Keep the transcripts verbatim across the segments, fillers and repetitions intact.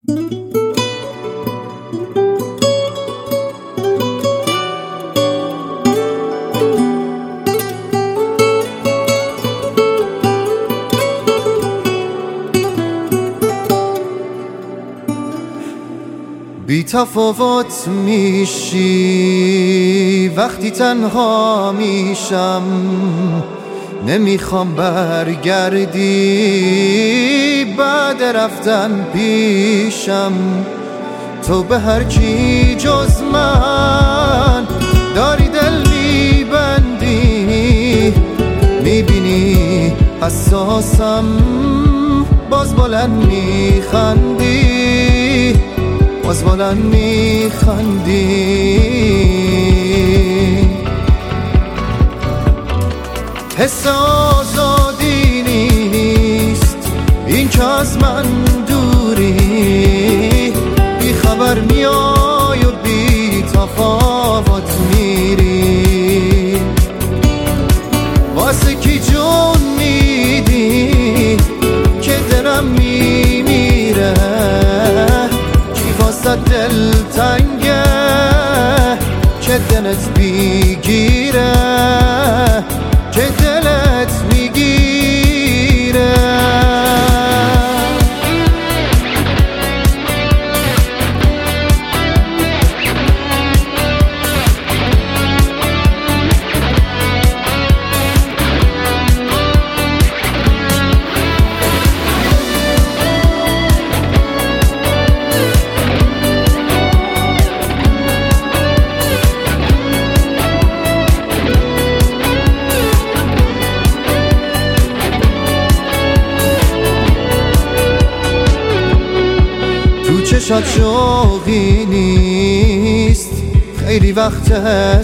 بی تفاوت میشی وقتی تنها میشم، نمیخوام برگردی بعد رفتن پیشم. تو به هر کی جز من داری دل میبندی، میبینی حساسم باز بلند میخندی، باز بلند میخندی. حس آزادی نیست این که از من دوری، بی خبر میای و بی تفاوت میری. واسه کی جون میدی که دلم میمیره، کی واسه دل تنگه که دلت بیگیره، که دلت میگیره. چشات شوقی نیست، خیلی وقت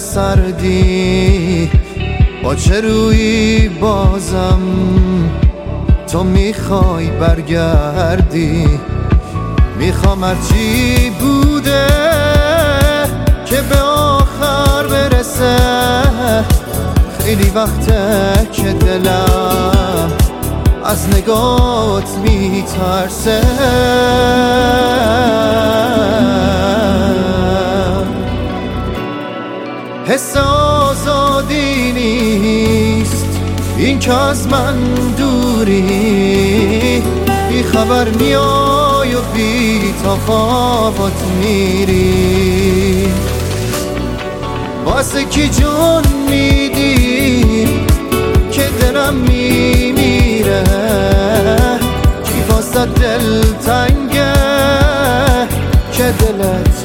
سردی، با چه روی بازم تو میخوای برگردی. میخوام هرچی بوده که به آخر برسه، خیلی وقته که دلم از نگات میترسه. حس آزادی نیست این که از من دوری، بی خبر میای و بی تفاوت میری. واسه کی جون میدی که دلم میمیره، کی واسه دل تنگه که دلت